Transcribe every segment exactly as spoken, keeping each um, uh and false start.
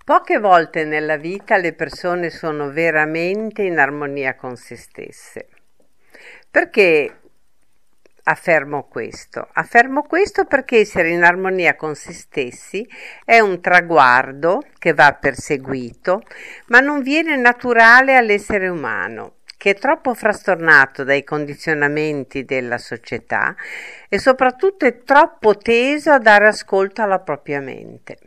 Poche volte nella vita le persone sono veramente in armonia con se stesse. Perché affermo questo? Affermo questo perché essere in armonia con se stessi è un traguardo che va perseguito, ma non viene naturale all'essere umano, che è troppo frastornato dai condizionamenti della società e soprattutto è troppo teso a dare ascolto alla propria mente.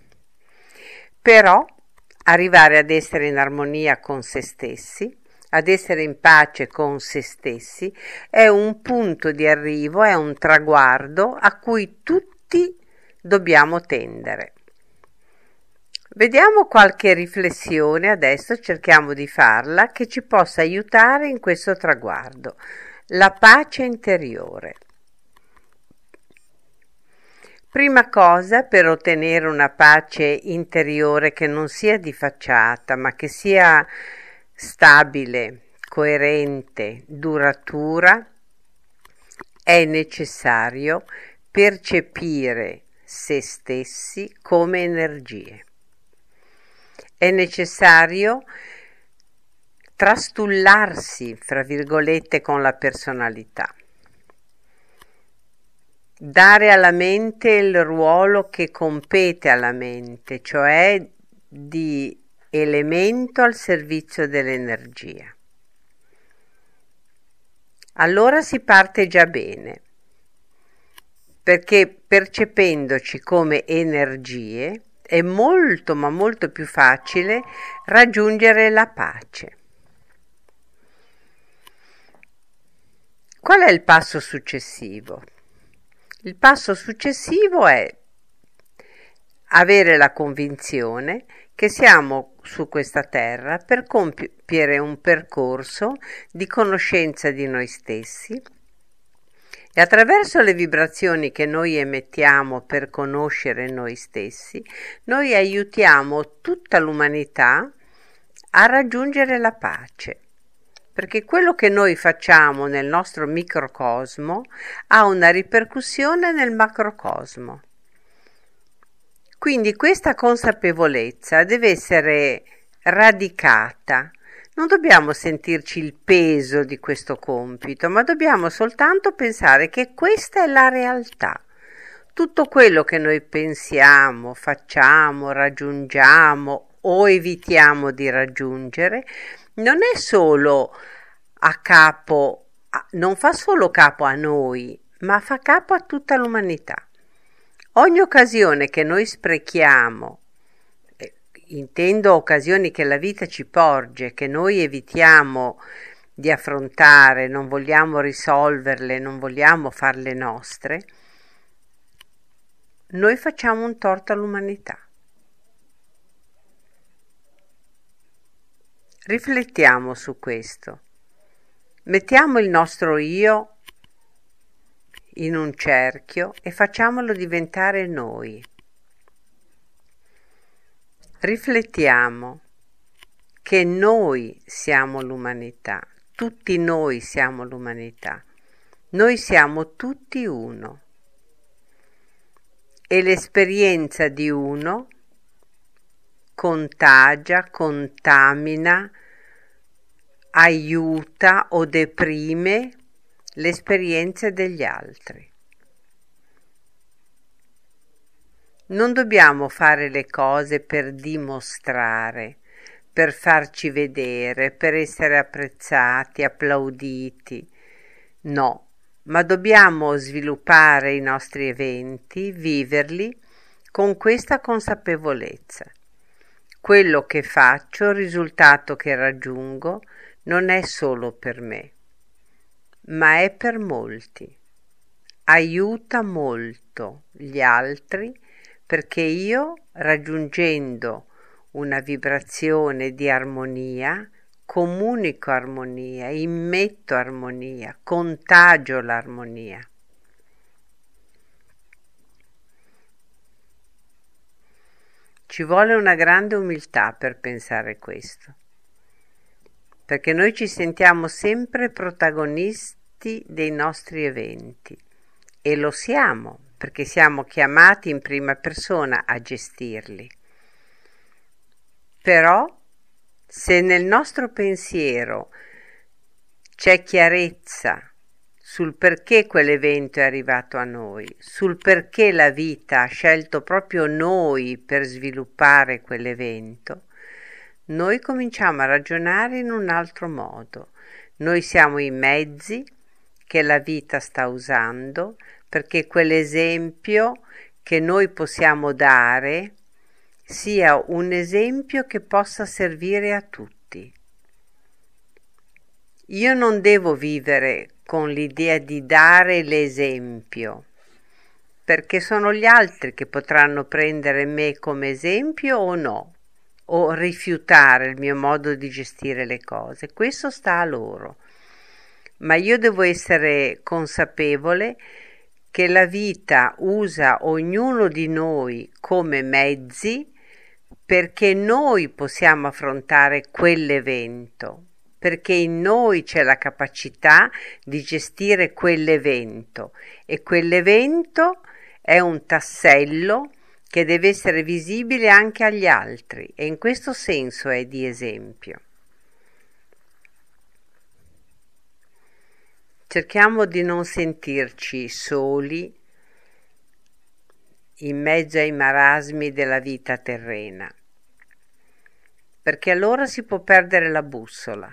Però arrivare ad essere in armonia con se stessi, ad essere in pace con se stessi, è un punto di arrivo, è un traguardo a cui tutti dobbiamo tendere. Vediamo qualche riflessione adesso, cerchiamo di farla, che ci possa aiutare in questo traguardo. La pace interiore. Prima cosa, per ottenere una pace interiore che non sia di facciata, ma che sia stabile, coerente, duratura, è necessario percepire se stessi come energie. È necessario trastullarsi, fra virgolette, con la personalità. Dare alla mente il ruolo che compete alla mente, cioè di elemento al servizio dell'energia. Allora si parte già bene, perché percependoci come energie è molto ma molto più facile raggiungere la pace. Qual è il passo successivo? Il passo successivo è avere la convinzione che siamo su questa terra per compiere un percorso di conoscenza di noi stessi e attraverso le vibrazioni che noi emettiamo per conoscere noi stessi, noi aiutiamo tutta l'umanità a raggiungere la pace. Perché quello che noi facciamo nel nostro microcosmo ha una ripercussione nel macrocosmo. Quindi questa consapevolezza deve essere radicata. Non dobbiamo sentirci il peso di questo compito, ma dobbiamo soltanto pensare che questa è la realtà. Tutto quello che noi pensiamo, facciamo, raggiungiamo o evitiamo di raggiungere non è solo a capo, non fa solo capo a noi, ma fa capo a tutta l'umanità. Ogni occasione che noi sprechiamo, eh, intendo occasioni che la vita ci porge, che noi evitiamo di affrontare, non vogliamo risolverle, non vogliamo farle nostre, noi facciamo un torto all'umanità. Riflettiamo su questo. Mettiamo il nostro io in un cerchio e facciamolo diventare noi. Riflettiamo che noi siamo l'umanità, tutti noi siamo l'umanità, noi siamo tutti uno e l'esperienza di uno contagia, contamina, aiuta o deprime le esperienze degli altri. Non dobbiamo fare le cose per dimostrare, per farci vedere, per essere apprezzati, applauditi. No, ma dobbiamo sviluppare i nostri eventi, viverli con questa consapevolezza. Quello che faccio, il risultato che raggiungo, non è solo per me, ma è per molti. Aiuta molto gli altri perché io, raggiungendo una vibrazione di armonia, comunico armonia, immetto armonia, contagio l'armonia. Ci vuole una grande umiltà per pensare questo, perché noi ci sentiamo sempre protagonisti dei nostri eventi e lo siamo, perché siamo chiamati in prima persona a gestirli. Però se nel nostro pensiero c'è chiarezza sul perché quell'evento è arrivato a noi, sul perché la vita ha scelto proprio noi per sviluppare quell'evento, noi cominciamo a ragionare in un altro modo. Noi siamo i mezzi che la vita sta usando perché quell'esempio che noi possiamo dare sia un esempio che possa servire a tutti. Io non devo vivere con l'idea di dare l'esempio, perché sono gli altri che potranno prendere me come esempio o no, o rifiutare il mio modo di gestire le cose. Questo sta a loro. Ma io devo essere consapevole che la vita usa ognuno di noi come mezzi perché noi possiamo affrontare quell'evento, perché in noi c'è la capacità di gestire quell'evento e quell'evento è un tassello che deve essere visibile anche agli altri e in questo senso è di esempio. Cerchiamo di non sentirci soli in mezzo ai marasmi della vita terrena, perché allora si può perdere la bussola.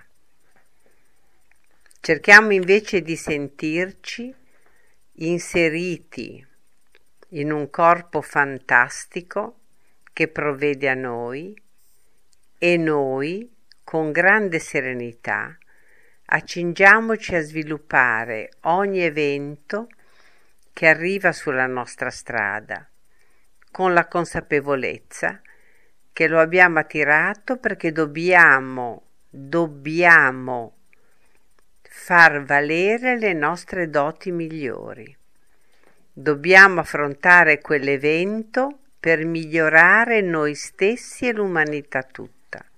Cerchiamo invece di sentirci inseriti in un corpo fantastico che provvede a noi e noi, con grande serenità, accingiamoci a sviluppare ogni evento che arriva sulla nostra strada, con la consapevolezza che lo abbiamo attirato perché dobbiamo, dobbiamo far valere le nostre doti migliori. Dobbiamo affrontare quell'evento per migliorare noi stessi e l'umanità tutta.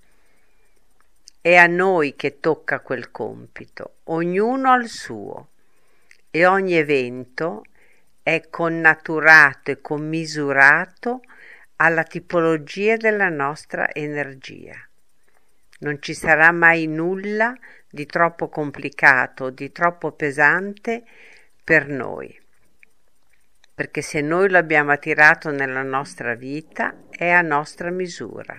È a noi che tocca quel compito, ognuno al suo, e ogni evento è connaturato e commisurato alla tipologia della nostra energia. Non ci sarà mai nulla di troppo complicato, di troppo pesante per noi, perché se noi l'abbiamo attirato nella nostra vita è a nostra misura.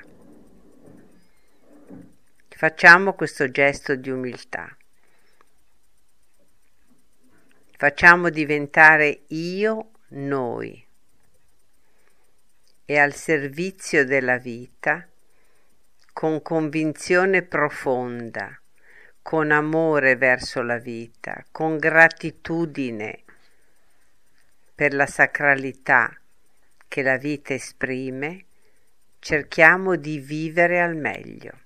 Facciamo questo gesto di umiltà. Facciamo diventare io noi e al servizio della vita con convinzione profonda, con amore verso la vita, con gratitudine per la sacralità che la vita esprime, cerchiamo di vivere al meglio.